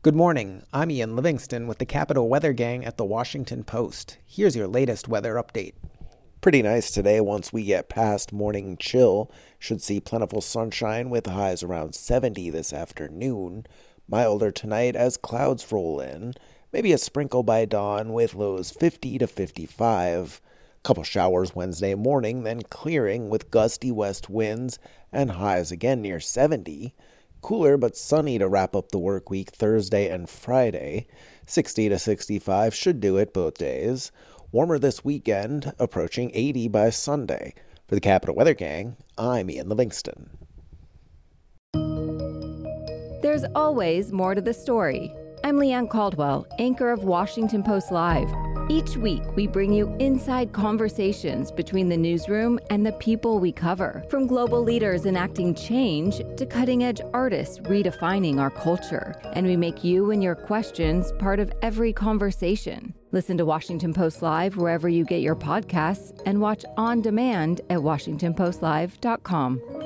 Good morning. I'm Ian Livingston with the Capital Weather Gang at the Washington Post. Here's your latest weather update. Pretty nice today once we get past morning chill. Should see plentiful sunshine with highs around 70 this afternoon. Milder tonight as clouds roll in. Maybe a sprinkle by dawn with lows 50 to 55. Couple showers Wednesday morning, then clearing with gusty west winds and highs again near 70. Cooler but sunny to wrap up the work week Thursday and Friday. 60 to 65 should do it both days. Warmer this weekend, approaching 80 by Sunday. For the Capital Weather Gang, I'm Ian Livingston. There's always more to the story. I'm Leanne Caldwell, anchor of Washington Post Live. Each week, we bring you inside conversations between the newsroom and the people we cover. From global leaders enacting change to cutting-edge artists redefining our culture. And we make you and your questions part of every conversation. Listen to Washington Post Live wherever you get your podcasts and watch on demand at WashingtonPostLive.com.